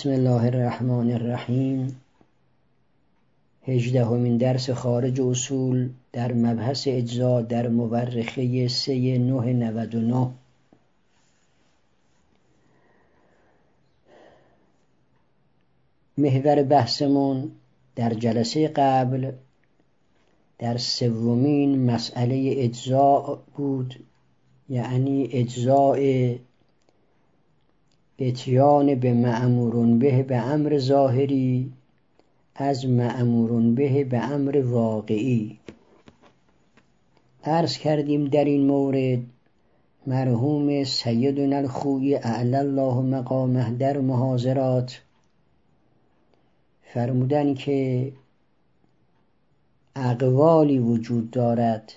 بسم الله الرحمن الرحیم. 18مین درس خارج اصول در مبحث اجزا در مورخه 3/9/99. محور بحثمون در جلسه قبل در 3مین مسئله اجزا بود، یعنی اجزاء اتیان به مأمور به به امر ظاهری از مأمور به به امر واقعی. عرض کردیم در این مورد مرحوم سیدنا الخوئی اعلی الله مقامه در محاضرات فرمودن که اقوالی وجود دارد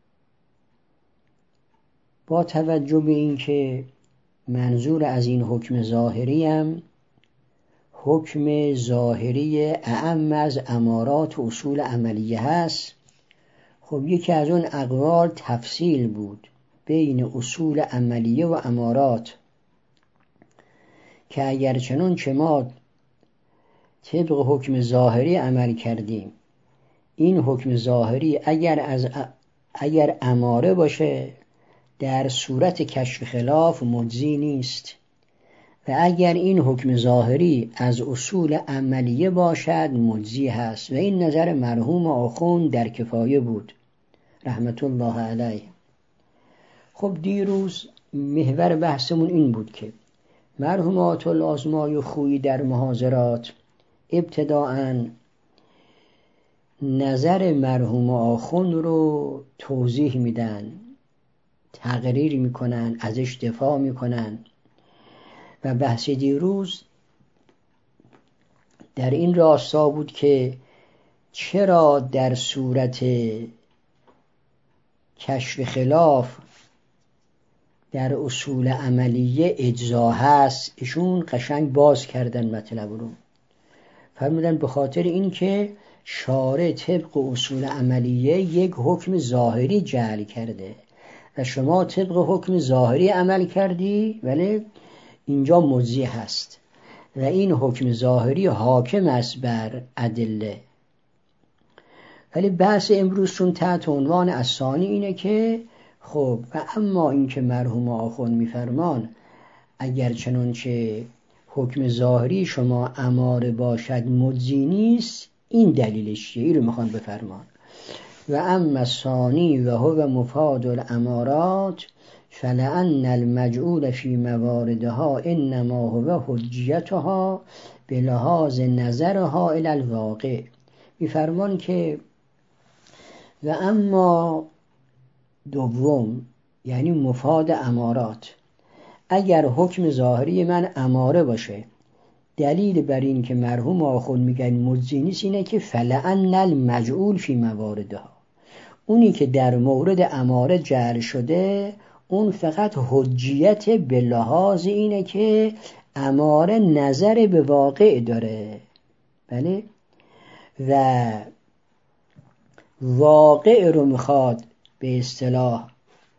با توجه به این که منظور از این حکم ظاهری هم حکم ظاهری اعم از امارات و اصول عملیه هست. خب یکی از اون اقوال تفصیل بود بین اصول عملیه و امارات که اگر چنان که ما طبق حکم ظاهری عمل کردیم، این حکم ظاهری اگر اماره باشه در صورت کشف خلاف مجزی نیست و اگر این حکم ظاهری از اصول عملیه باشد مجزی هست. و این نظر مرحوم آخوند در کفایه بود رحمت الله علیه. خب دیروز محور بحثمون این بود که مرحوم آیت الله آزمای خویی در محاضرات ابتداءً نظر مرحوم آخوند رو توضیح میدن، تقریر میکنن، ازش دفاع میکنن و بحث دیروز در این راستا بود که چرا در صورت کشف خلاف در اصول عملیه اجزا هست. ایشون قشنگ باز کردن مطلب رو، فرمودن به خاطر این که شارع طبق اصول عملیه یک حکم ظاهری جعل کرده و شما طبق حکم ظاهری عمل کردی ولی اینجا مجزی هست و این حکم ظاهری حاکم است بر ادله. ولی بحث امروز چون تحت عنوان الثانی اینه که خب و اما این که مرحوم آخوند میفرمان اگر چنانچه حکم ظاهری شما اماره باشد مجزی نیست، این دلیلش چیه؟ این رو میخوان بفرمان. و اما الثانی و هو مفاد الامارات فلأن المجعول فی مواردها انما هو حجیتها به لحاظ نظرها الی الواقع. میفرمان که و اما دوم یعنی مفاد امارات، اگر حکم ظاهری من اماره باشه، دلیل بر این که مرحوم آخوند میگن مجزی نیست اینه که فلأن المجعول فی مواردها، اونی که در مورد اماره جعل شده اون فقط حجیت به لحاظ اینه که اماره نظر به واقع داره، بله، و واقع رو میخواد به اصطلاح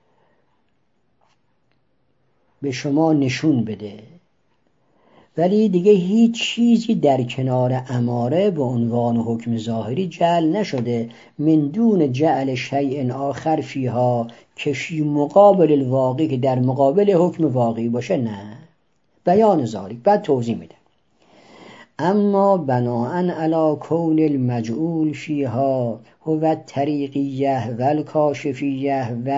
به شما نشون بده، ولی دیگه هیچ چیزی در کنار اماره به عنوان حکم ظاهری جعل نشده من دون جعل شیء آخر فیها که فی مقابل الواقع، که در مقابل حکم واقعی باشه. نه، بیان ذالک بعد توضیح میده. اما بناءً علی کون المجعول فیها هو الطریقیه و الکاشفیه و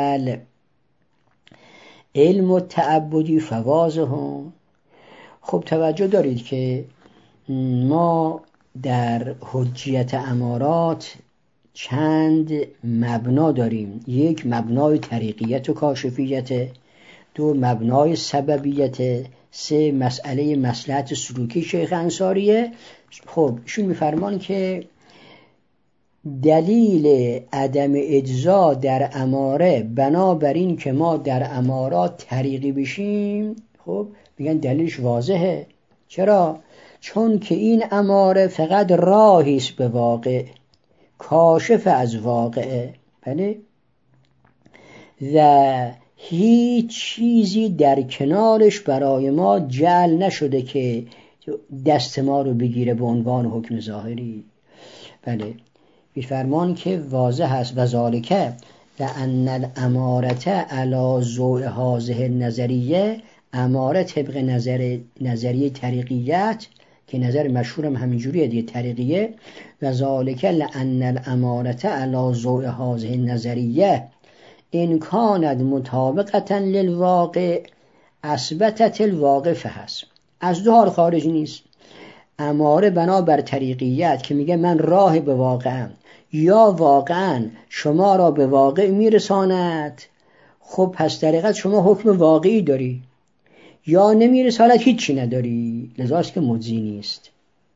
علم التعبدی فواضحون. خب توجه دارید که ما در حجیت امارات چند مبنا داریم. یک مبنای طریقیت و کاشفیت، دو مبنای سببیت، سه مسئله مصلحت سلوکی شیخ انصاریه. خب ایشون میفرمان که دلیل عدم اجزا در اماره بنابراین که ما در امارات طریقی بشیم، خب میگن دلیلش واضحه. چرا؟ چون که این اماره فقط راهی است به واقع، کاشف از واقعه، بله، و هیچ چیزی در کنارش برای ما جعل نشده که دست ما رو بگیره به عنوان حکم ظاهری. بله میفرمان که واضح است و ذالکه لأن الامارة علی ضوء هذه النظریه، اماره طبق نظریه طریقیت که نظر مشهورم همینجوریه دیگه، طریقیه. و ذالک لأن الاماره علی ضوء هذه النظریه ان کانت مطابقة للواقع اثبتت الواقع فحسب. از دو حال خارج نیست. اماره بنابر طریقیت که میگه من راه به واقعم، یا واقعا شما را به واقع میرساند، خب پس طریقت شما حکم واقعی داری، یا نمیرساند هیچی نداری، لذاست که مجزی نیست.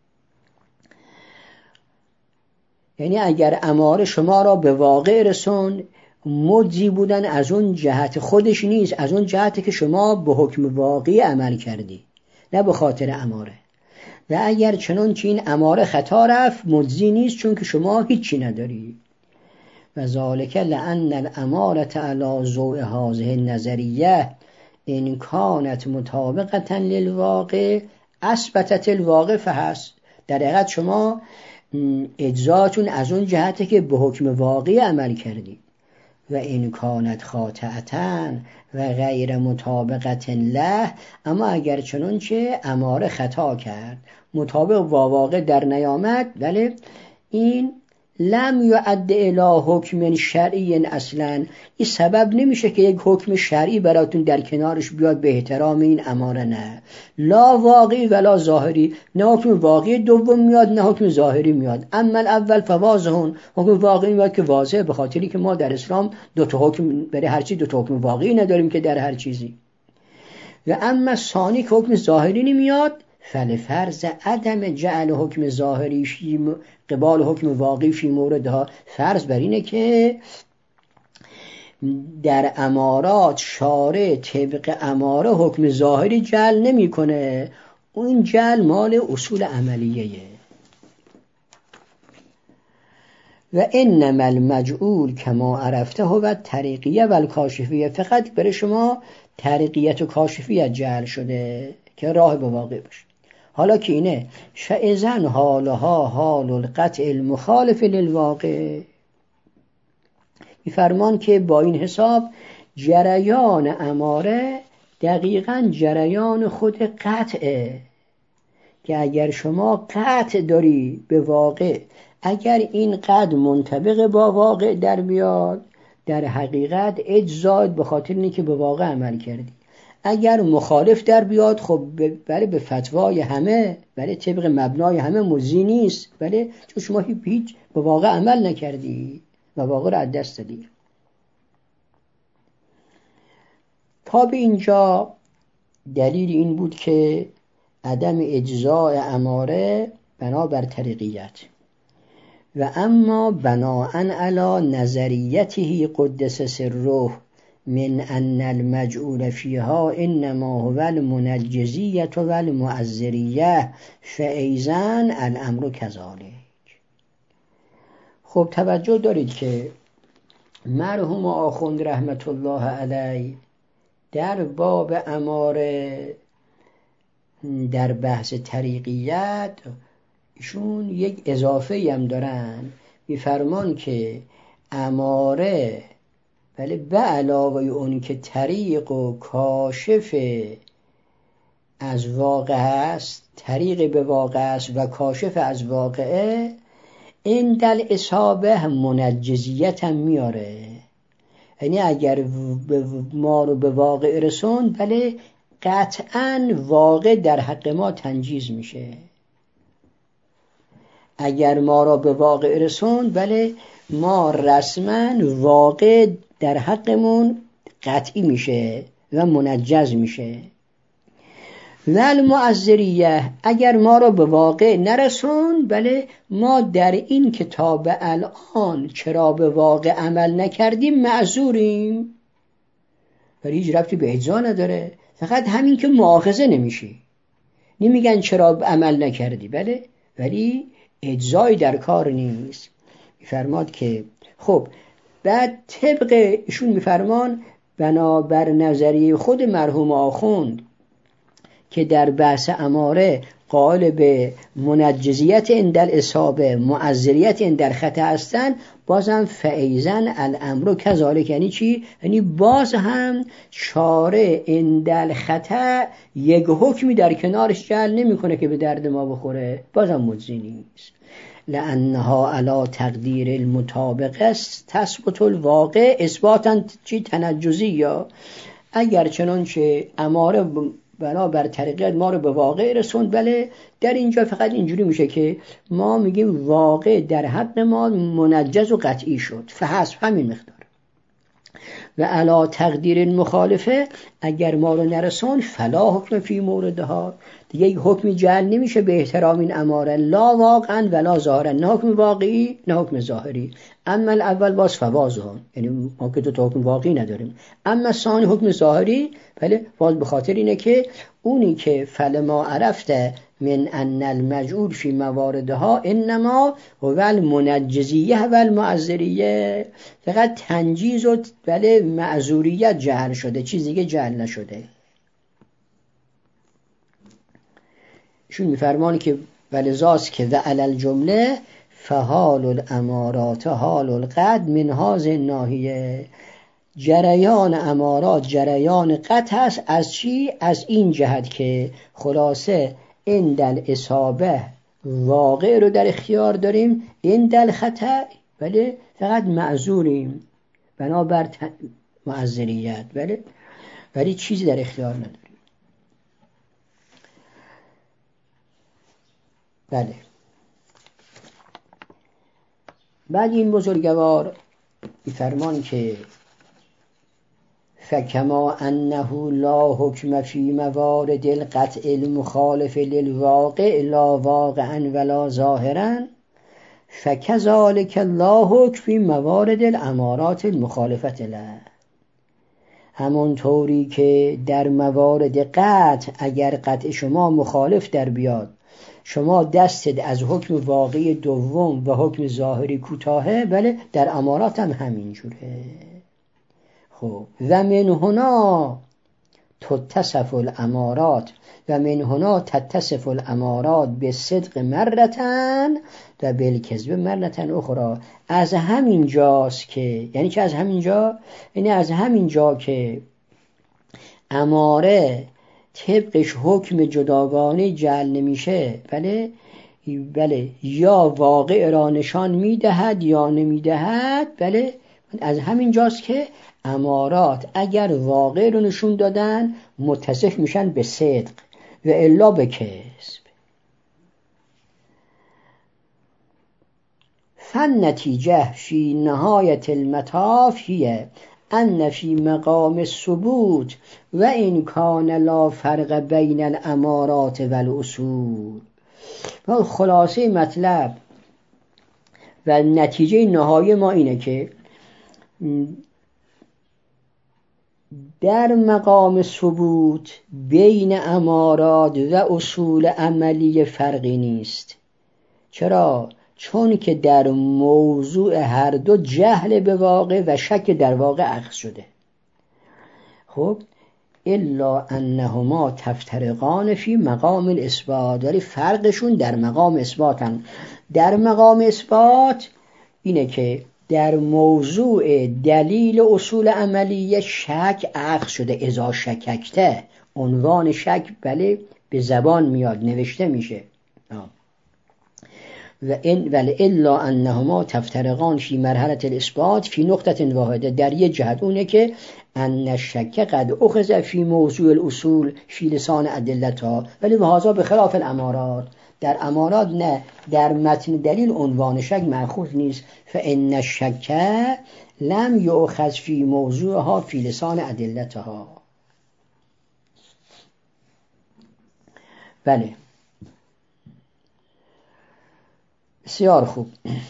یعنی اگر اماره شما را به واقع رسون، مجزی بودن از اون جهت خودش نیست، از اون جهتی که شما به حکم واقعی عمل کردی، نه به خاطر اماره. و اگر چنان که این اماره خطا رفت، مجزی نیست چون که شما هیچی نداری. و ذالک لأن الاماره علی ضوء هذه النظریه ان کانت مطابقة للواقع اثبتت الواقع فحسب. در حقیقت شما اجزاتون از اون جهته که به حکم واقعی عمل کردید. و این کانت خاطئة و غیر مطابقة له، اما اگر چنانچه اماره خطا کرد، مطابق با واقع در نیامد، ولی این لم یعد الی حکم شرعی اصلا، این سبب نمیشه که یک حکم شرعی براتون در کنارش بیاد به احترام این اماره. نه، لا واقعی ولا ظاهری، نه حکم واقعی دوم میاد نه حکم ظاهری میاد. اما اول فواضحون، حکم واقعی میاد که واضحه، به خاطری که ما در اسلام دو تا حکم برای هر چیز، دو تا حکم واقعی نداریم که در هر چیزی. و اما ثانی که حکم ظاهری نمیاد، فلفرض عدم جعل حکم ظاهری قبال حکم واقعی فی موردها، فرض بر اینه که در امارات شارع طبق اماره حکم ظاهری جعل نمی کنه، اون جعل مال اصول عملیه. و انما المجعول کما عرفته هو طریقیه و الکاشفیه، فقط برای شما طریقیت و کاشفیت جعل شده که راه به واقع باشه. حالا که اینه فاذن حالها حال القطع المخالف للواقع، میفرمان که با این حساب جریان اماره دقیقاً جریان خود قطعه، که اگر شما قطع داری به واقع، اگر این قطع منطبق با واقع در بیاد، در حقیقت اجزاد به خاطر اینه که به واقع عمل کردی. اگر مخالف در بیاد، خب برای به فتوای همه، برای طبق مبنای همه مجزی نیست، برای چون شما هیچ به واقع عمل نکردی و واقع را از دست دادی. تا به اینجا دلیل این بود که عدم اجزاء اماره بنابر طریقیت. و اما بناءً علی نظریته قدس سره من ان المجعول فيها انما هو المنجزیه و المعذریه فایزن الامر کذالک. خب توجه دارید که مرحوم آخوند رحمت الله علیه در باب اماره در بحث طریقیت ایشون یک اضافه هم دارن، میفرمان که اماره ولی به علاوه اون که طریق و کاشف از واقع است، طریق به واقع است و کاشف از واقعه، این دل اصابه منجزیت هم میاره. یعنی اگر ما رو به واقع رسون، بله قطعاً واقع در حق ما تنجیز میشه. اگر ما را به واقع رسون، بله ما رسما واقع در حقمون قطعی میشه و منجز میشه. و المعذریه، اگر ما را به واقع نرسون، بله ما در این کتاب الان چرا به واقع عمل نکردیم معذوریم، ولی هیچ ربطی به اجزا نداره، فقط همین که مؤاخذه نمیشی، نمیگن چرا عمل نکردی، بله ولی اجزایی در کار نیست. میفرماد که خب بعد طبق ایشون میفرمان بنابر نظریه خود مرحوم آخوند که در بحث اماره قائل به منجزیت اندل اصابه معذریت اندل خطا هستن، بازم فعیزن الامر کذالک. یعنی چی؟ یعنی باز هم چاره اندل خطا یک حکمی در کنارش جعل نمی کنه که به درد ما بخوره، بازم مجزی نیست. لانها علی تقدیر المطابق است تثبت الواقع اثباتا چی تنجزی، یا اگر چنانچه اماره بنابر طریقت ما رو به واقع رسوند، بله در اینجا فقط اینجوری میشه که ما میگیم واقع در حق ما منجز و قطعی شد، فحسب همین مقدار. و علا تقدیر المخالفه اگر ما رو نرسون فلا حکم فی موردها، دیگه یک حکمی جعل نمیشه به احترام این اماره، لا واقعا ولا ظاهرا، نه حکم واقعی نه حکم ظاهری. اما الاول باز فوازها، یعنی ما که دو تا حکم واقعی نداریم. اما ثانی حکم ظاهری، بله باز به خاطر اینه که اونی که فلما عرفته من ان المجعول فی مواردها انما هو المنجزیه و المعذریه، فقط تنجیز و بله معذوریت جعل شده، چیز دیگه جعل نشده. شون میفرمانی که ولذاست که و علی الجمله فحال الامارات حال القد من هذه الناحیه، جریان امارات جریان قطع است. از چی؟ از این جهت که خلاصه اندل اصابه واقع رو در اختیار داریم، اندل خطا بله فقط معذوریم بنابر معذریت، بله ولی چیزی در اختیار نداریم. بله بعد این بزرگوار فرمان که فکما انه لا حکم فی موارد القطع المخالف للواقع لا واقعا ولا ظاهرا فکذالک لا حکم فی موارد الامارات المخالفت له، همون طوری که در موارد قطع اگر قطع شما مخالف در بیاد، شما دستت از حکم واقعی دوم و حکم ظاهری کوتاهه، بله در امارات هم همین جوره. خب و من هنا تتصف الامارات و من هنا تتصف الامارات به صدق مرتن و بالکذب مرتن اخرى. از همین جاست که یعنی که از همین جا، یعنی از همین جا که اماره طبقش حکم جداگانه جعل نمیشه، بله یا واقع را نشان میدهد یا نمیدهد، بله از همین جاست که امارات اگر واقع رو نشون دادن متصف میشن به صدق و الا به کذب. فالنتیجه فی نهایت المطاف هی ان فی مقام الثبوت و این کان لا فرق بین الامارات و الاصول. خلاصه مطلب و نتیجه نهایی ما اینه که در مقام ثبوت بین امارات و اصول عملی فرقی نیست. چرا؟ چون که در موضوع هر دو جهل به واقع و شک در واقع اخذ شده. خب الا انهما تفترقان فی مقام الاثبات، ولی فرقشون در مقام اثباتن. در مقام اثبات اینه که در موضوع دلیل اصول عملی شک اخذ شده، اذا شککته، عنوان شک بله به زبان میاد نوشته میشه. ولی الا انهما تفترقان فی مرحله الاثبات فی نقطه واحده، در یه جهت اونه که ان الشک قد اخذ فی موضوع الاصول فی لسان ادلتها، ولی هذا به خلاف الامارات. در امارات نه، در متن دلیل عنوان شک مأخوذ نیست. فان الشک لم یؤخذ فی موضوعها فی لسان ادلتها. بله بسیار خوب.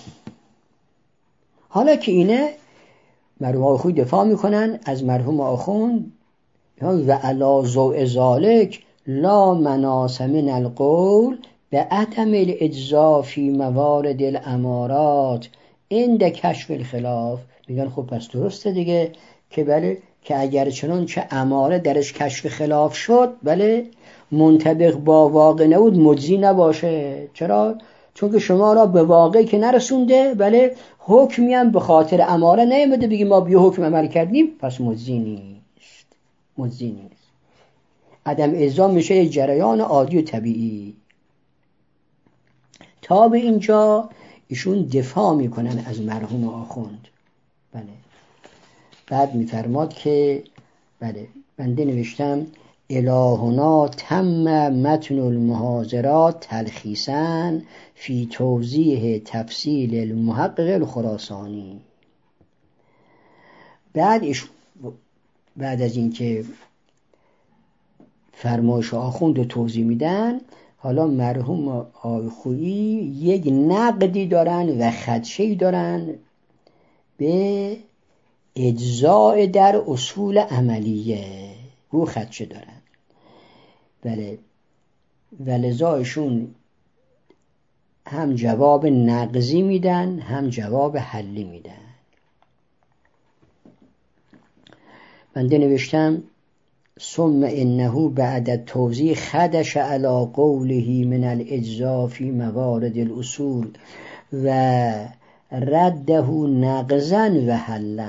حالا که اینه مرحوم آخوی دفاع میکنن از مرحوم آخوند و علا ضوء ذالک لا مناس من القول به عدم الاجزا فی موارد الامارات عند کشف الخلاف. میگن خب پس درسته دیگه که بله که اگر چنانچه اماره درش کشف خلاف شد بله منطبق با واقع نبود مجزی نباشه. چرا؟ چون که شما را به واقعی که نرسونده بله حکمی هم به خاطر اماره نیامده بگی ما بی حکم عمل کردیم پس مجزی نیست. مجزی نیست. عدم اجزا میشه یک جریان عادی و طبیعی. تا به اینجا ایشون دفاع میکنن از مرحوم آخوند. بله. بعد میفرماد که بله بنده نوشتم الهنا تم متن المحاضرات تلخیصا فی توضیح تفصیل المحقق الخراسانی. بعد از اینکه فرمایش آخوند رو توضیح میدن، حالا مرحوم آقای خویی یک نقدی دارن و خدشه‌ای دارن به اجزاء در اصول عملیه. او خدشه دارن. بله. ولذایشون هم جواب نقضی میدن هم جواب حلی میدن. بنده نوشتم ثم انه بعد التوضیح خدش علی قوله من الاجزاء فی موارد الاصول و رده نقضا و حلا.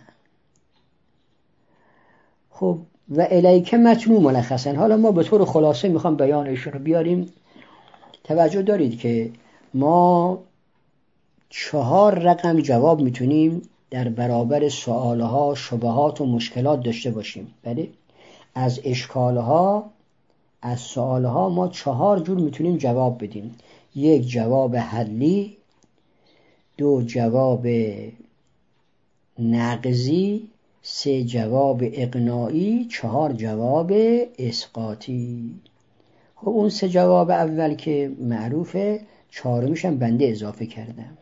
خب و الیک متنو ملخصا. حالا ما به طور خلاصه میخوام بیان ایشون رو بیاریم. توجه دارید که ما 4 رقم جواب میتونیم در برابر سوالها، شبهات و مشکلات داشته باشیم. بله؟ از اشکالها، از سوالها ما 4 جور میتونیم جواب بدیم. 1 جواب حلی، 2 جواب نقضی، 3 جواب اقناعی، 4 جواب اسقاطی. خب اون 3 جواب اول که معروفه، 4میش هم بنده اضافه کردم.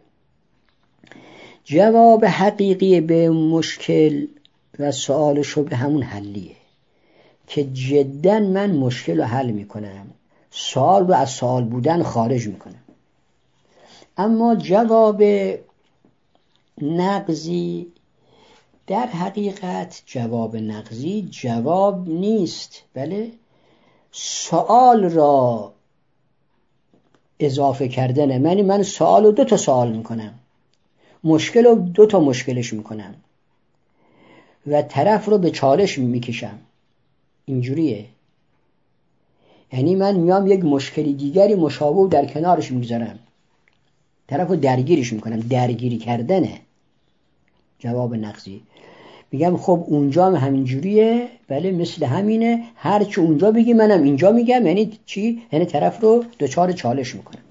جواب حقیقی به مشکل و سوال شبه همون حلیه که جدا من مشکل رو حل میکنم، سوال رو از سوال بودن خارج میکنم. اما جواب نقضی در حقیقت جواب نقضی جواب نیست، بله سوال را اضافه کردنه. من سوال رو 2 تا سوال میکنم، مشکل رو 2 تا مشکلش میکنم و طرف رو به چالش میکشم. اینجوریه. یعنی من میام یک مشکلی دیگری مشابه در کنارش میگذارم، طرف رو درگیرش میکنم. درگیری کردنه جواب نقضی. میگم خب اونجا هم همینجوریه، بله مثل همینه، هر چی اونجا بگی منم اینجا میگم. یعنی چی؟ یعنی طرف رو دچار چالش میکنم.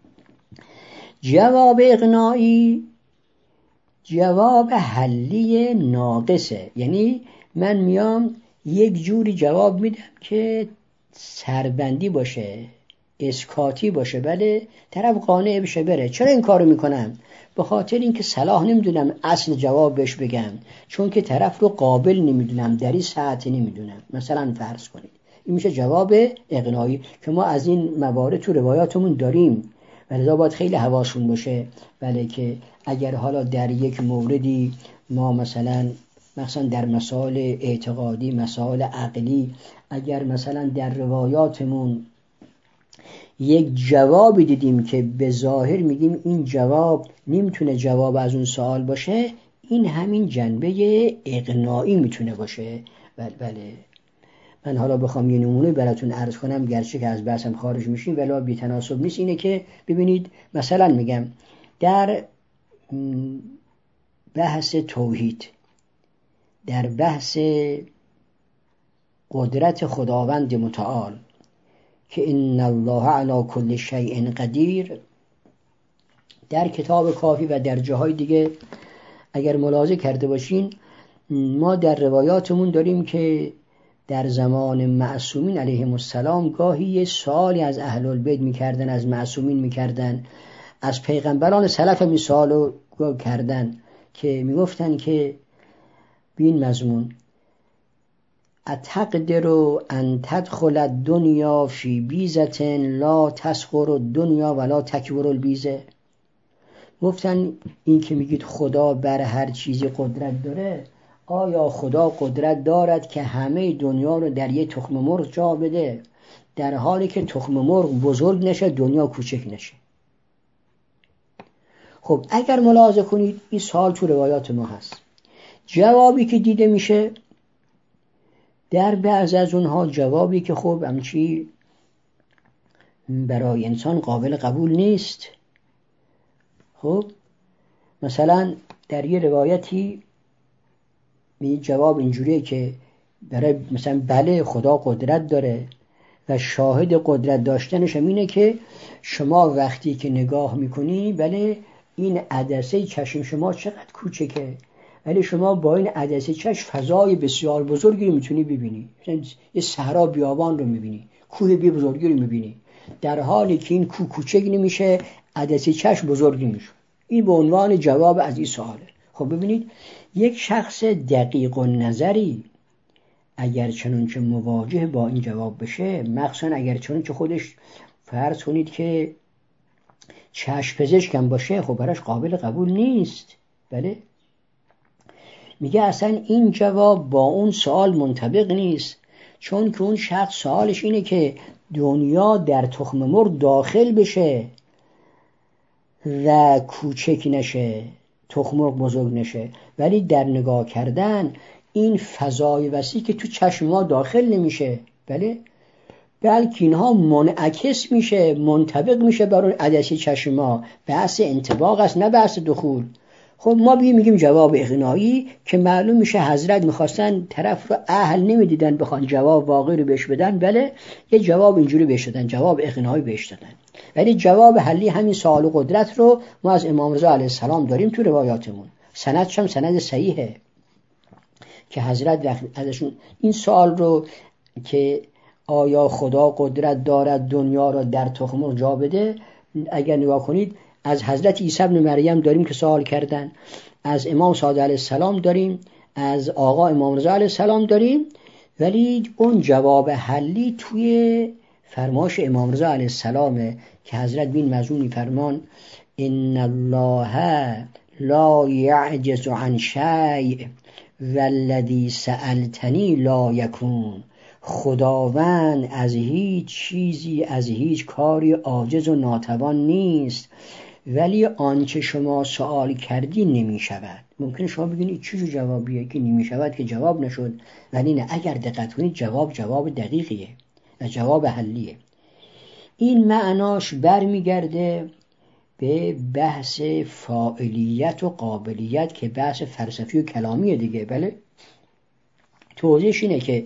جواب اقناعی جواب حلی ناقصه. یعنی من میام یک جوری جواب میدم که سربندی باشه، اسکاتی باشه، بله طرف قانع بشه بره. چرا این کارو میکنم؟ به خاطر اینکه صلاح نمیدونم اصل جواب بهش بگم، چون که طرف رو قابل نمیدونم، در این ساعت نمیدونم. مثلا فرض کنید این میشه جواب اقناعی که ما از این موارد تو روایاتمون داریم، ولذا باید خیلی حواسون باشه. بله که اگر حالا در یک موردی ما مثلا در مسائل اعتقادی، مسائل عقلی، اگر مثلا در روایاتمون یک جوابی دیدیم که به ظاهر میگیم این جواب نمیتونه جواب از اون سوال باشه، این همین جنبه اقناعی میتونه باشه. بله من حالا بخوام یه نمونه براتون عرض کنم، گرچه که از بحثم خارج میشیم ولی بی تناسب نیست. اینه که ببینید مثلا میگم در بحث توحید، در بحث قدرت خداوند متعال که ان الله علی کل شیء قدیر، در کتاب کافی و در جاهای دیگه اگر ملاحظه کرده باشین ما در روایاتمون داریم که در زمان معصومین علیهم السلام گاهی یه سوالی از اهل البیت میکردن، از معصومین میکردن، از پیغمبران سلف هم سوالو کردن که میگفتن که بین مضمون اتقدر ان تدخل الدنیا فی بیزة لا تصغر الدنیا ولا تکبر البیزه. گفتن این که میگید خدا بر هر چیزی قدرت داره، آیا خدا قدرت دارد که همه دنیا رو در یه تخم مرغ جا بده، در حالی که تخم مرغ بزرگ نشه دنیا کوچک نشه؟ خب اگر ملاحظه کنید این سوال تو روایات ما هست. جوابی که دیده میشه در بعضی از اونها جوابی که خب همچی برای انسان قابل قبول نیست. خب مثلا در یه روایتی جواب اینجوریه که برای مثلا بله خدا قدرت داره و شاهد قدرت داشتنش هم اینه که شما وقتی که نگاه میکنی بله این عدسه چشم شما چقدر کوچکه، ولی شما با این عدسه چشم فضای بسیار بزرگی رو میتونی ببینی. یه صحرا بیابان رو میبینی، کوه بزرگی رو میبینی، در حالی که این کوه کوچک نمیشه، عدسه چشم بزرگ نمیشه. این به عنوان جواب از این سواله. خب ببینید یک شخص دقیق النظری اگر چنانچه مواجه با این جواب بشه، مخصوصا اگر چنانچه خودش فرض کنید که چشم پزشکم باشه، خب براش قابل قبول نیست. بله میگه اصلا این جواب با اون سوال منطبق نیست، چون که اون شخص سوالش اینه که دنیا در تخم مرغ داخل بشه و کوچک نشه، تخم مرغ بزرگ نشه، ولی در نگاه کردن این فضای وسیع که تو چشم ما داخل نمیشه، بله بلکه اینها منعکس میشه، منطبق میشه بر اون عدسه چشم ما. بحث انطباق است نه بحث دخول. خب ما میگیم جواب اقناعی که معلوم میشه حضرت میخواستن طرف رو اهل نمیدیدن بخوان جواب واقعی رو بهش بدن، بله یه جواب اینجوری بهش دادن، جواب اقناعی بهش دادن. ولی جواب حلی همین سوال و قدرت رو ما از امام رضا علیه السلام داریم تو روایاتمون، سندش هم سند صحیحه که حضرت وقتی ازشون این سوال رو که آیا خدا قدرت دارد دنیا را در تخم مرغ جا بده، اگر نگاه کنید از حضرت عیسی ابن مریم داریم که سوال کردن، از امام صادق علیه السلام داریم، از آقا امام رضا علیه السلام داریم، ولی اون جواب حلی توی فرمایش امام رضا علیه السلامه که حضرت بین مضمونی فرمان ان الله لا یعجز عن شیء والذی سألتنی لا یکون. خداوند از هیچ چیزی، از هیچ کاری عاجز و ناتوان نیست، ولی آنچه شما سوال کردی نمی شود. ممکنه شما بگید چه جوابیه که نمی شود که جواب نشد، ولی نه، اگر دقت کنید جواب دقیقیه و جواب حلیه. این معناش برمیگرده به بحث فاعلیت و قابلیت که بحث فلسفی و کلامیه دیگه. بله توضیحش اینه که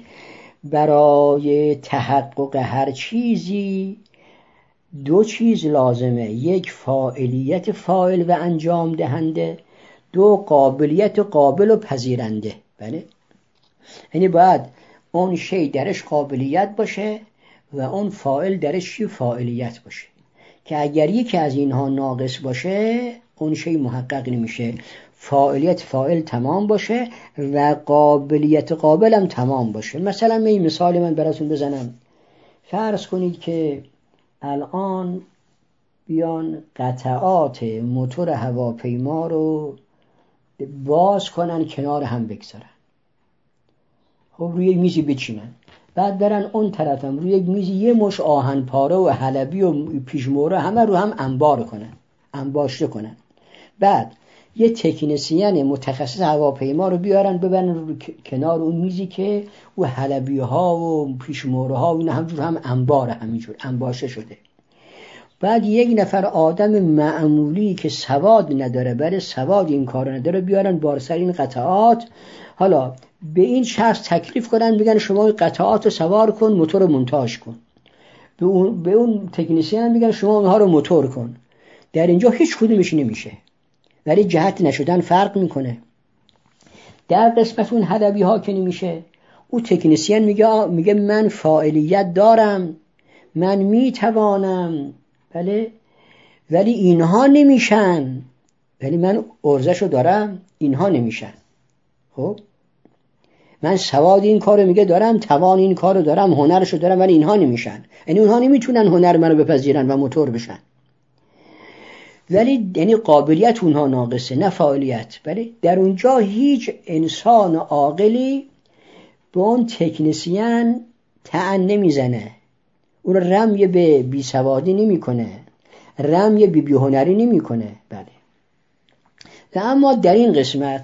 برای تحقق هر چیزی دو چیز لازمه، یک فاعلیت فاعل و انجام دهنده، دو قابلیت قابل و پذیرنده. بله یعنی باید اون شی درش قابلیت باشه و اون فاعل درش فاعلیت باشه، که اگر یکی از اینها ناقص باشه اون شی محقق نمیشه. فاعلیت فاعل تمام باشه و قابلیت قابل هم تمام باشه. مثلا این مثال من براتون بزنم. فرض کنید که الان بیان قطعات موتور هواپیما رو باز کنن، کنار هم بگذارن، خب روی میزی بچینن، بعد برن اون طرف هم روی میزی یه مش آهن پاره و حلبی و پیشموره همه رو هم انبار کنن، انباشته کنن، بعد یه تکنسین متخصص هواپیما رو بیارن ببرن رو کنار اون میزی که او حلبی ها و پیشموره ها و اینا همجور هم انباره، همینجور انباشه شده. بعد یک نفر آدم معمولی که سواد نداره، برای سواد این کار نداره، بیارن بار سر این قطعات، حالا به این شخص تکلیف کنن، بگن شما این قطعات رو سوار کن، موتور رو مونتاژ کن. به اون تکنسین میگن شما اونها رو موتور کن. در اینجا هیچ کدومش نمیشه، ولی جهت نشدن فرق میکنه. در قسمت اون حلبی ها که نمیشه، او تکنسین میگه من فاعلیت دارم، من میتوانم، بله، ولی اینها نمیشن، ولی من ارزشو دارم، اینها نمیشن. خب من سواد این کارو میگه دارم، توان این کارو دارم، هنرشو دارم، ولی اینها نمیشن. یعنی اونها نمیتونن هنر منو بپذیرن و موتور بشن. ولی یعنی قابلیت اونها ناقصه نه فعالیت. ولی در اونجا هیچ انسان عاقلی به اون تکنسین طعن نمیزنه، اون رمی به بیسوادی نمیکنه، رمی به بیهنری نمیکنه. بله. و اما در این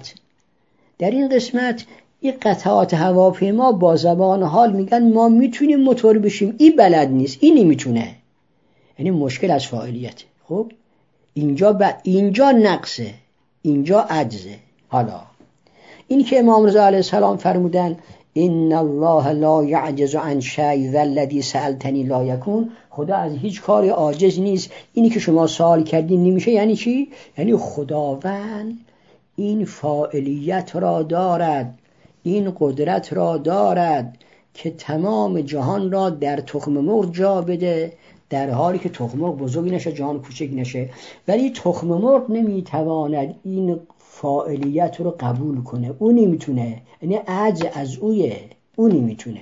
قسمت این قطعات هواپیما با زبان حال میگن ما میتونیم موتور بشیم، این بلد نیست، این نمیتونه. یعنی مشکل از فاعلیته. خب اینجا نقصه، اینجا عجزه. حالا این که امام رضا علیه السلام فرمودن ان الله لا یعجز عن شیء والذی سألتنی لا یکون، خدا از هیچ کاری عاجز نیست، اینی که شما سوال کردین نمیشه. یعنی چی؟ یعنی خداوند این فاعلیت را دارد، این قدرت را دارد که تمام جهان را در تخم مرغ جا بده، در حالی که تخم مرغ بزرگ نشه جهان کوچک نشه. ولی تخم مرغ نمیتواند این فاعلیت رو قبول کنه، اون نمیتونه، یعنی عجز از اویه، اون نمیتونه.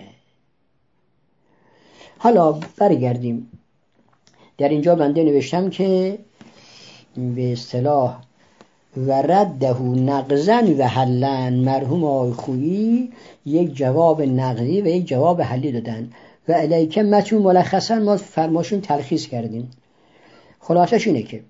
حالا برگردیم. در اینجا بنده نوشتم که به اصطلاح و رده نقضا و حلن، مرحوم آقای خویی یک جواب نقضی و یک جواب حلی دادن و الیکه متن ملخصا ما فرماشون تلخیص کردیم. خلاصش اینه که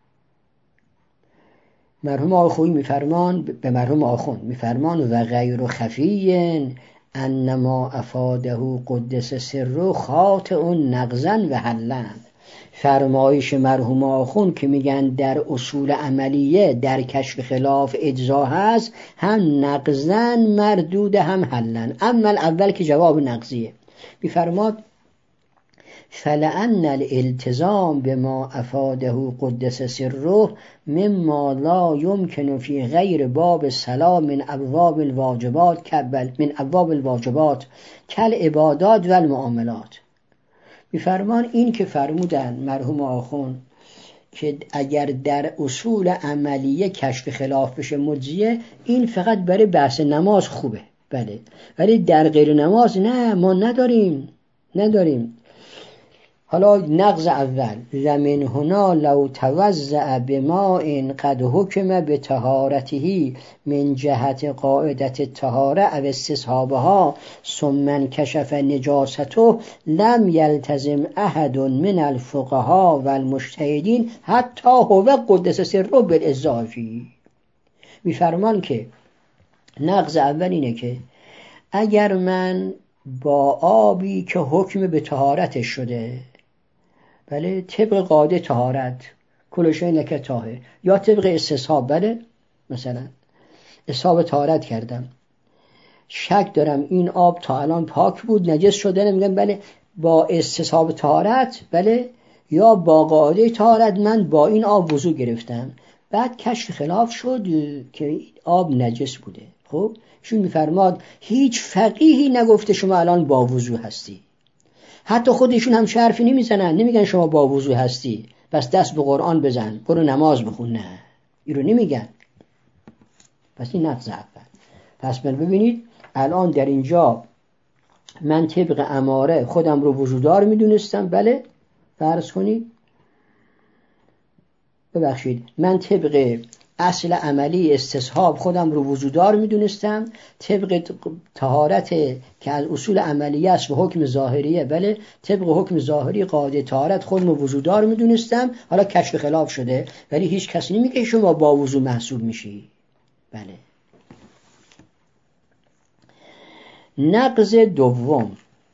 مرحوم آقای خویی میفرمان به مرحوم آخوند میفرمان و غیر خفی انما افاده قدس سر خاطئ نقضا و حلن. فرمایش مرحوم آخوند که میگن در اصول عملیه در کشف خلاف اجزا هست، هم نقضا مردود هم حلن. اما اول که جواب نقضیه، میفرماد فلأن الالتزام بما افاده قدس سره مما لا يمكن في غير باب الصلاة من ابواب الواجبات كالعبادات و المعاملات. میفرمان این که فرمودن مرحوم آخوند که اگر در اصول عملیه کشف خلاف بشه مجزیه، این فقط برای بحث نماز خوبه. بله. ولی در غیر نماز نه، ما نداریم. حالا نقض اول زمین هنا لو توزع بماء قد حکم به طهارته من جهت قاعدت الطهاره او استصحابها ثم انکشف نجاسته لم یلتزم احد من الفقهاء و المجتهدین حتی هو قدس سره بالاضافی. میفرمان که نقض اول اینه که اگر من با آبی که حکم به طهارتش شده، بله، طبق قاعده طهارت کل شیء نکه طاهر، یا طبق استصحاب، بله، مثلا استصحاب طهارت کردم، شک دارم این آب تا الان پاک بود نجس شده، نمیگم بله با استصحاب طهارت، بله، یا با قاعده طهارت من با این آب وضو گرفتم، بعد کشف خلاف شد که آب نجس بوده. خب شون میفرماد هیچ فقیهی نگفته شما الان با وضو هستی، حتی خودشون هم حرفی نمیزنن، نمیگن شما با وضو هستی پس دست به قرآن بزن برو نماز بخون، نه، این رو نمیگن. پس این نقض اول. پس ببینید الان در اینجا من طبق اماره خودم رو وضودار میدونستم، بله، فرض کنید، ببخشید، من طبق اصل عملی استصحاب خودم رو وضودار میدونستم، طبق طهارت که از اصول عملیه است و حکم ظاهریه، بله، طبق حکم ظاهری قاعده طهارت خودم رو وضودار میدونستم، حالا کشف خلاف شده، ولی هیچ کسی نمیگه شما با وضو محسوب میشی. بله. نقض دوم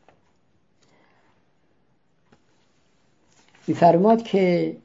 میفرماد که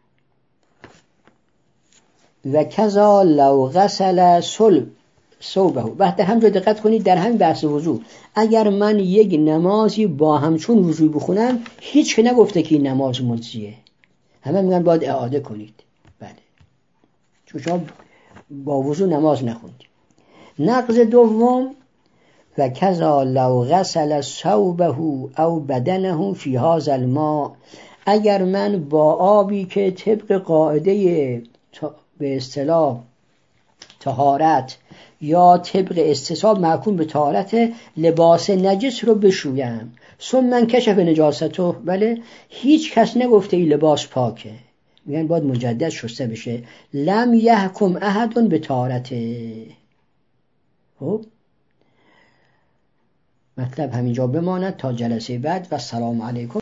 و کذا لو غسل ثوبه. وقتی همجا دقت کنید در همین بحث وضو، اگر من یک نمازی با همچون وضو بخونم هیچ که نگفته که این نماز مجزیه، همه میگن باید اعاده کنید. بله، چون شما با وضو نماز نخوندید. نقض دوم و کذا لو غسل ثوبه او بدنه فی هذا الماء، اگر من با آبی که طبق قاعده به اصطلاح طهارت یا طبق استصحاب محکوم به طهارت لباس نجس رو بشویم، ثم من کشف نجاسته، بله، هیچ کس نگفته این لباس پاکه، میگن باید مجدد شسته بشه. لم یحکم احد به طهارته. خب مطلب همینجا بماند تا جلسه بعد و السلام علیکم.